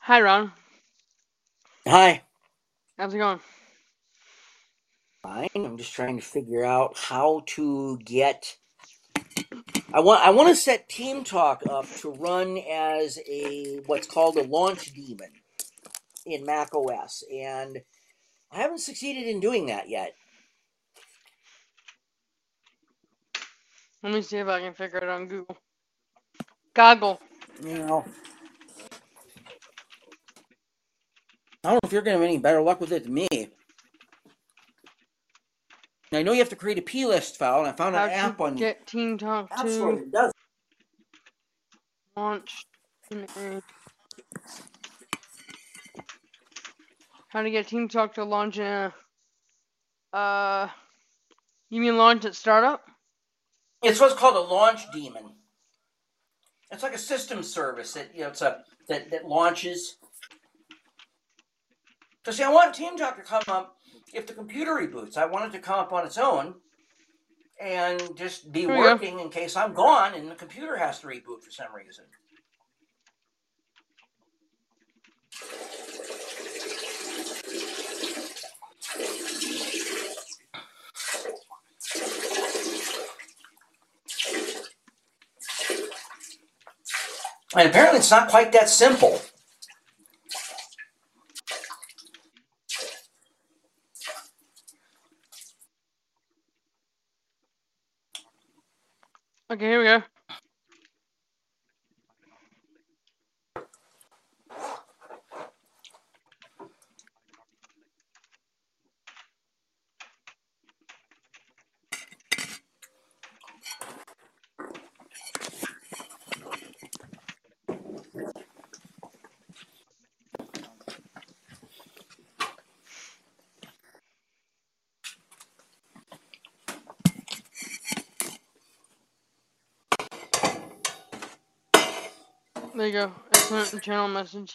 Hi, Ron. Hi. How's it going? Fine. I'm just trying to figure out how to get. I want to set Team Talk up to run as a what's called a launch daemon in Mac OS, and I haven't succeeded in doing that yet. Let me see if I can figure it on Google. Goggle. You know, I don't know if you're going to have any better luck with it than me. I know you have to create a plist file, and I found How an app to on get Team Talk App Store to that does. launch in a. How to get Team Talk to launch in a. You mean launch at startup? It's what's called a launch daemon. It's like a system service that that launches. So see, I want Team Talk to come up if the computer reboots. I want it to come up on its own and just be Here we go. working in case I'm gone and the computer has to reboot for some reason. And apparently it's not quite that simple. Okay, here we go. There you go. I sent a channel message.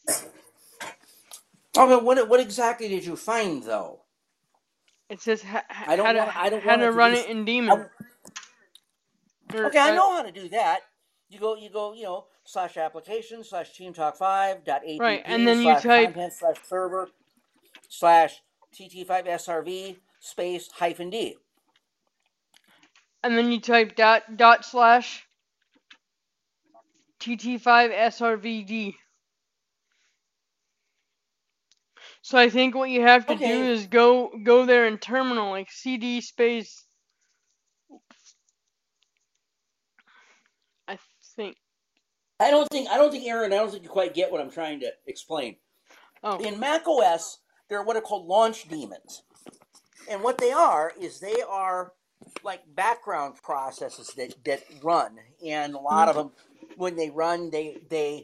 Oh, but what exactly did you find though? It says I don't want to it to run be. it in Daemon. Okay, I know how to do that. You go, /application/Team Talk 5.app Right, and then you type. /content/server /TT5SRV space -D. And then you type dot slash TT5SRVD. So I think what you have to do is go there in terminal, like CD space. I think. I don't think Aaron. I don't think you quite get what I'm trying to explain. Oh. In Mac OS, there are what are called launch daemons, and what they are is they are like background processes that run, and a lot of them, when they run, they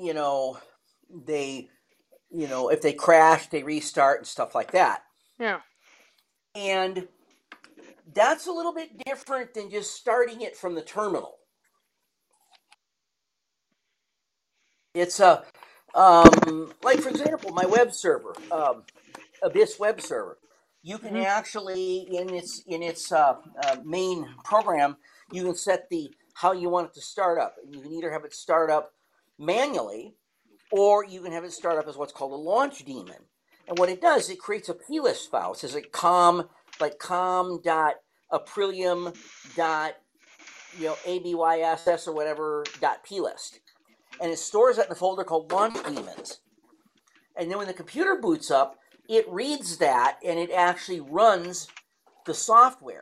if they crash, they restart and stuff like that. Yeah. And that's a little bit different than just starting it from the terminal. It's a like, for example, my web server, Abyss web server. You can actually in its main program, you can set the how you want it to start up, and you can either have it start up manually, or you can have it start up as what's called a launch daemon. And what it does, it creates a plist file. It says like com.aprilium. ABYSS or whatever .plist. And it stores that in a folder called launch daemons. And then when the computer boots up, it reads that and it actually runs the software.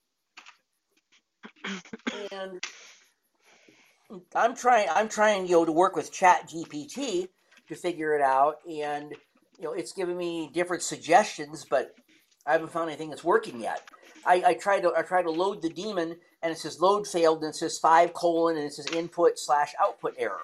And I'm trying to work with ChatGPT to figure it out, and it's giving me different suggestions, but I haven't found anything that's working yet. I try to load the daemon, and it says load failed, and it says 5: and it says input/output error.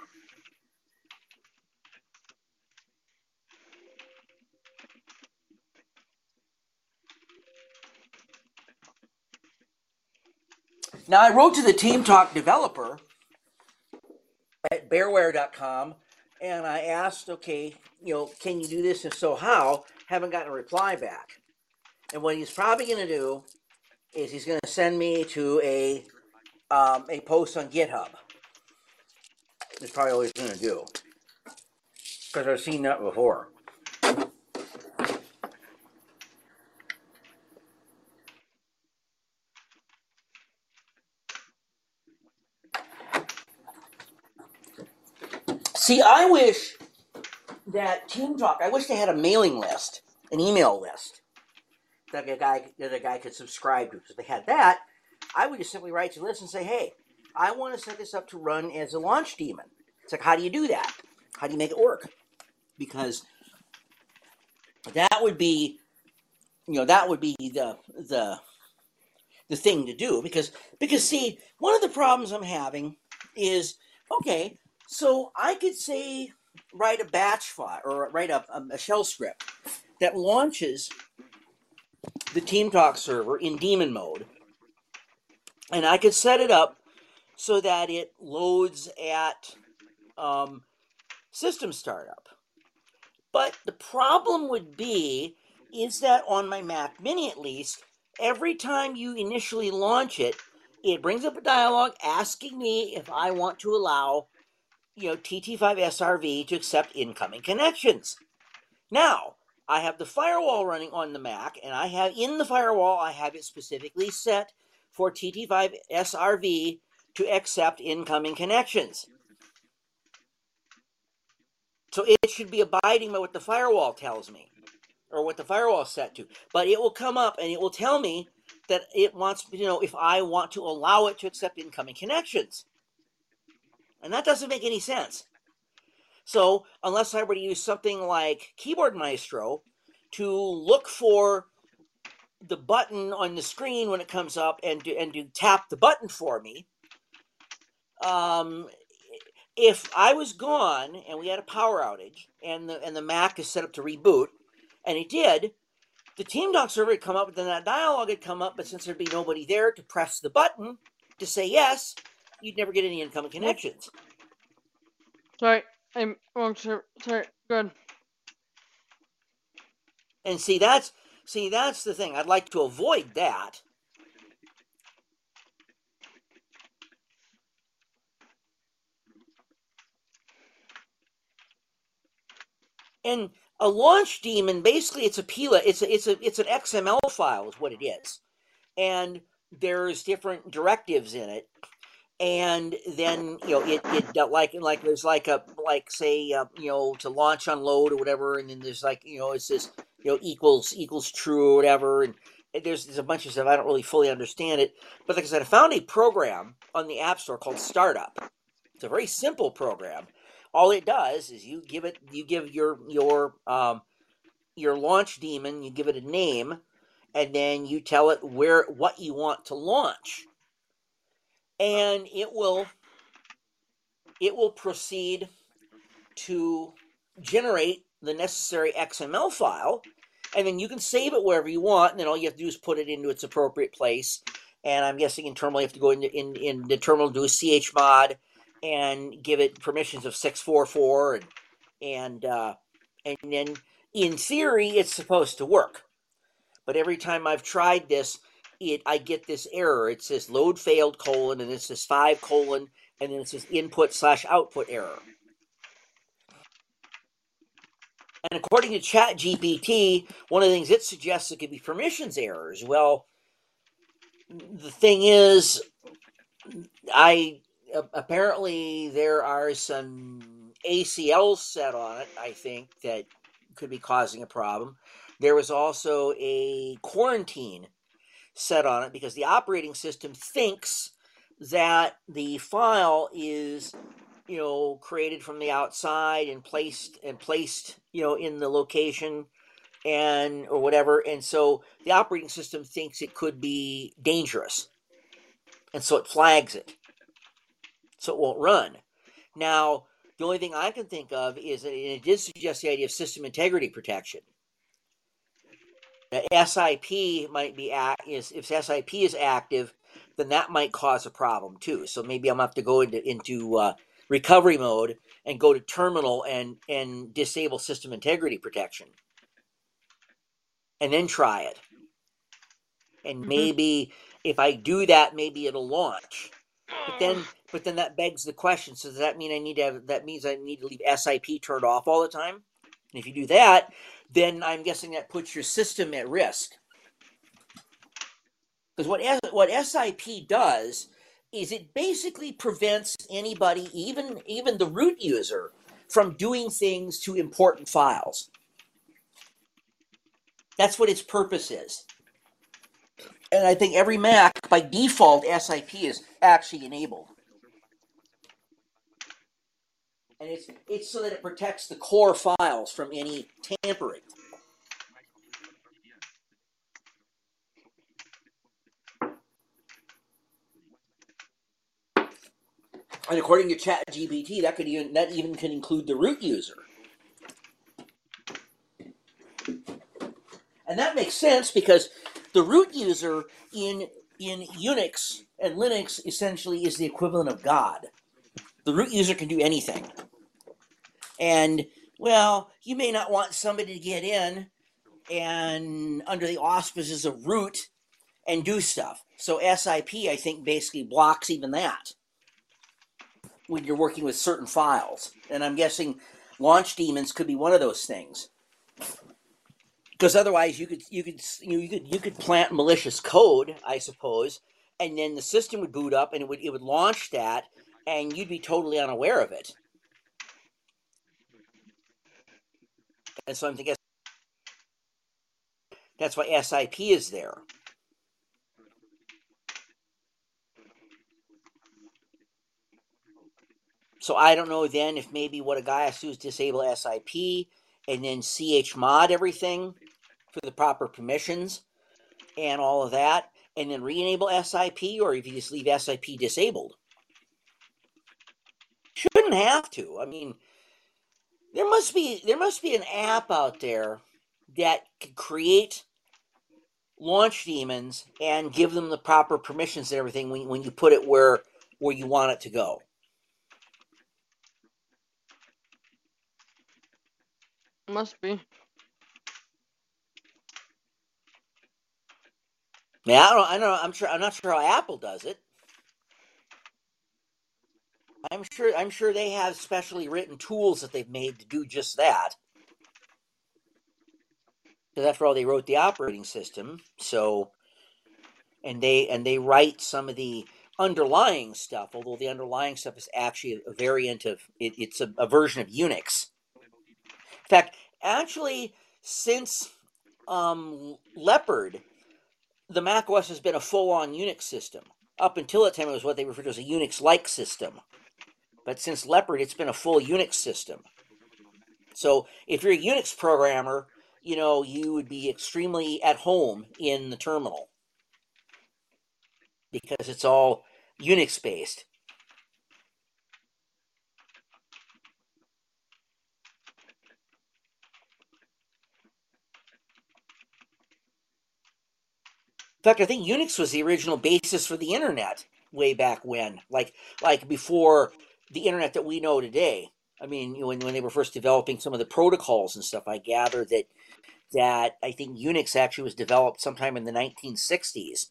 Now, I wrote to the Team Talk developer at bearware.com, and I asked, okay, can you do this? If so, how? Haven't gotten a reply back. And what he's probably going to do is he's going to send me to a post on GitHub. That's probably what he's going to do. because I've seen that before. See, I wish that TeamTalk, I wish they had a mailing list, an email list that a guy could subscribe to. Because if they had that, I would just simply write to this and say, hey, I want to set this up to run as a launch daemon. It's like, how do you do that? How do you make it work? Because that would be, the thing to do. Because see, one of the problems I'm having is, okay, so I could say write a batch file or write a shell script that launches the TeamTalk server in daemon mode, and I could set it up so that it loads at system startup. But the problem would be is that on my Mac Mini, at least, every time you initially launch it, it brings up a dialog asking me if I want to allow, TT5SRV to accept incoming connections. Now, I have the firewall running on the Mac, and I have it specifically set for TT5SRV to accept incoming connections. So it should be abiding by what the firewall tells me, or what the firewall is set to. But it will come up and it will tell me that it wants, if I want to allow it to accept incoming connections. And that doesn't make any sense. So unless I were to use something like Keyboard Maestro to look for the button on the screen when it comes up and to tap the button for me, if I was gone and we had a power outage and the Mac is set up to reboot, and it did, the TeamTalk server would come up, and then that dialog would come up, but since there'd be nobody there to press the button to say yes, you'd never get any incoming connections. Sorry, I'm wrong, sir. Sorry, go ahead. And see, that's the thing. I'd like to avoid that. And a launch daemon, basically, it's a PILA. It's an XML file, is what it is, and there's different directives in it. And then it there's to launch, unload, or whatever, and then there's it's this equals true or whatever, and there's a bunch of stuff. I don't really fully understand it, but like I said, I found a program on the App Store called Startup. It's a very simple program. All it does is you give your launch daemon, you give it a name, and then you tell it what you want to launch, and it will proceed to generate the necessary XML file, and then you can save it wherever you want, and then all you have to do is put it into its appropriate place. And I'm guessing in terminal you have to go in the terminal, do a chmod, and give it permissions of 644, and then in theory it's supposed to work. But every time I've tried this, I get this error. It says load failed : and it says 5 : and then it says input/output error. And according to ChatGPT, one of the things it suggests it could be permissions errors. Well, the thing is, apparently there are some ACLs set on it, I think, that could be causing a problem. There was also a quarantine set on it because the operating system thinks that the file is created from the outside and placed in the location or whatever, and so the operating system thinks it could be dangerous, and so it flags it, so it won't run. Now, the only thing I can think of is that it did suggest the idea of system integrity protection. SIP might be if SIP is active, then that might cause a problem too. So maybe I'm gonna have to go into recovery mode and go to terminal and disable system integrity protection, and then try it. And maybe if I do that, maybe it'll launch. But then that begs the question. So does that mean that means I need to leave SIP turned off all the time? And if you do that, then I'm guessing that puts your system at risk. Because what SIP does is it basically prevents anybody, even the root user, from doing things to important files. That's what its purpose is. And I think every Mac, by default, SIP is actually enabled. And it's so that it protects the core files from any tampering. And according to ChatGPT, that even can include the root user. And that makes sense because the root user in Unix and Linux essentially is the equivalent of God. The root user can do anything. And, well, you may not want somebody to get in and under the auspices of root and do stuff. So SIP, I think, basically blocks even that when you're working with certain files. And I'm guessing launch daemons could be one of those things. Because otherwise, you could plant malicious code, I suppose, and then the system would boot up and it would launch that, and you'd be totally unaware of it. And so I'm thinking that's why SIP is there. So I don't know then if maybe what a guy has to do is disable SIP and then chmod everything for the proper permissions and all of that, and then re-enable SIP, or if you just leave SIP disabled. Shouldn't have to. I mean, there must be an app out there that can create launch daemons and give them the proper permissions and everything when you put it where you want it to go. Must be. Yeah, I don't know. I'm not sure how Apple does it. I'm sure they have specially written tools that they've made to do just that. Because after all, they wrote the operating system. So, and they write some of the underlying stuff. Although the underlying stuff is actually a variant of it. It's a version of Unix. In fact, actually, since Leopard, the Mac OS has been a full-on Unix system. Up until that time, it was what they referred to as a Unix-like system. But since Leopard, it's been a full Unix system. So if you're a Unix programmer, you would be extremely at home in the terminal because it's all Unix-based. In fact, I think Unix was the original basis for the internet way back when, like before the internet that we know today. I mean, when they were first developing some of the protocols and stuff, I gather that I think Unix actually was developed sometime in the 1960s.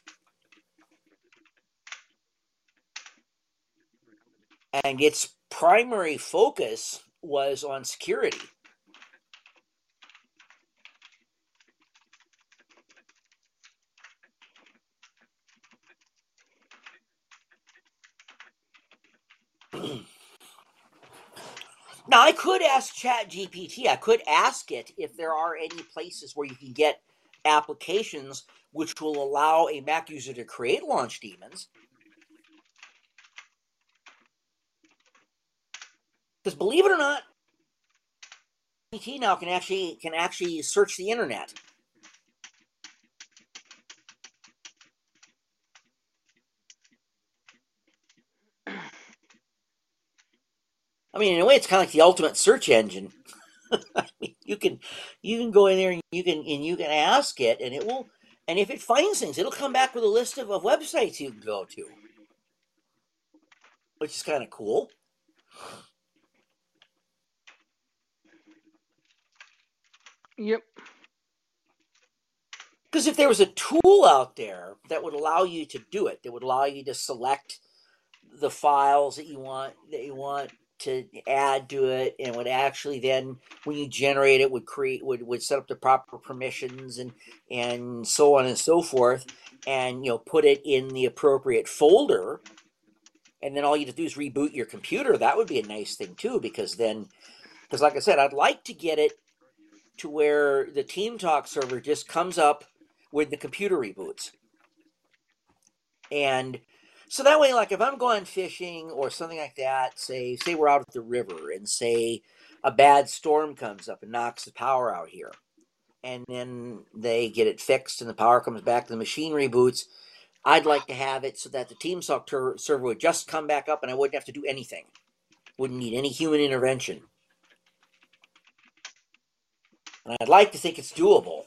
And its primary focus was on security. Now, I could ask ChatGPT, I could ask it if there are any places where you can get applications which will allow a Mac user to create launch daemons. Because believe it or not, GPT now can actually search the internet. I mean, in a way, it's kind of like the ultimate search engine. you can go in there and you can ask it, and it will. And if it finds things, it'll come back with a list of websites you can go to, which is kind of cool. Yep. Because if there was a tool out there that would allow you to do it, that would allow you to select the files that you want to add to it, and would actually then, when you generate it, would set up the proper permissions and so on and so forth, and put it in the appropriate folder, and then all you have to do is reboot your computer. That would be a nice thing too, because like I said, I'd like to get it to where the TeamTalk server just comes up when the computer reboots. And so that way, like if I'm going fishing or something like that, say we're out at the river and say a bad storm comes up and knocks the power out here, and then they get it fixed and the power comes back, the machine reboots, I'd like to have it so that the TeamTalk server would just come back up and I wouldn't have to do anything. Wouldn't need any human intervention. And I'd like to think it's doable.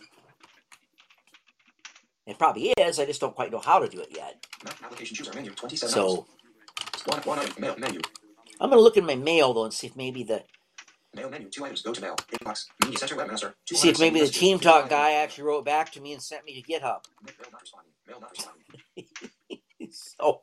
It probably is. I just don't quite know how to do it yet. Application chooser menu 27. So one item, mail menu. I'm going to look in my mail though and see if maybe the mail menu 2 items. Go to mail inbox media center webmaster. See if maybe the TeamTalk guy actually wrote back to me and sent me to GitHub. Mail not responding. Mail not responding. So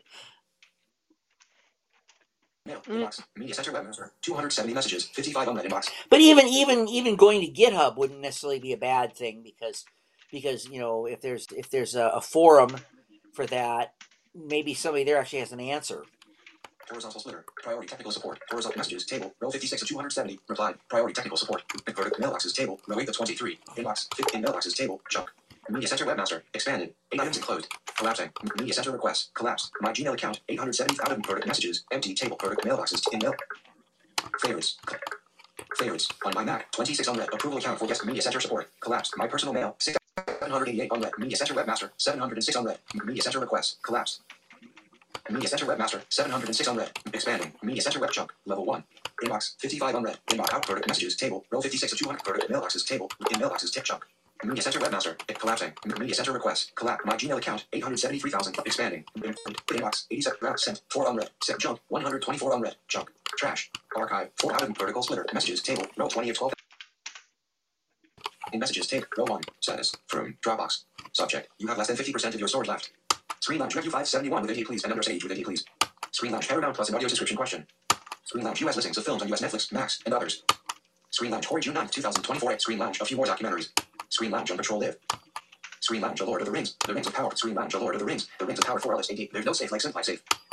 mail inbox media center webmaster 270 messages 55 unread inbox. But even going to GitHub wouldn't necessarily be a bad thing because if there's a forum for that, maybe somebody there actually has an answer. Horizontal splitter. Priority technical support. Horizontal messages table. Row 56 of 270. Replied. Priority technical support. Vertical mailboxes table. Row 8 of 23. Inbox. 15 mailboxes table. Chunk. Media center webmaster. Expanded. 8 items enclosed. Collapsing. Media center requests. Collapsed. My Gmail account. 870 out of vertical messages. Empty table. Vertical mailboxes. In mail. Favorites. Favorites. On my Mac. 26 unread. Approval account for guest media center support. Collapsed. My personal mail. 788 unread. Media center webmaster. 706 unread. Media center requests. Collapsed. Media Center Webmaster, 706 unread. Expanding. Media Center Web Chunk, Level 1. Inbox, 55 unread. Inbox out vertical messages table. Row 56 of 200 vertical mailboxes table. In mailboxes tip chunk. Media Center Webmaster, collapsing. Media Center requests. Collapse. My Gmail account, 873,000. Expanding. Inbox, 87 route sent. 4 unread. Set junk, 124 unread. Chunk. Trash. Archive. 4 out of vertical splitter. Messages table. Row 20 of 12. In messages table. Row 1. Status. From Dropbox. Subject. You have less than 50% of your storage left. Screen Lounge Review 571 with 80 please and under age with 80 please. Screen Lounge Paramount Plus and audio subscription question. Screen Lounge US listings of films on US Netflix, Max, and others. Screen Lounge Corey June 9, 2024. Screen Lounge a few more documentaries. Screen Lounge on Patrol Live. Screen Lounge A Lord of the Rings. The Rings of Power. Screen Lounge A Lord of the Rings. The Rings of Power 4 LS AD. There's no safe like Simply Safe.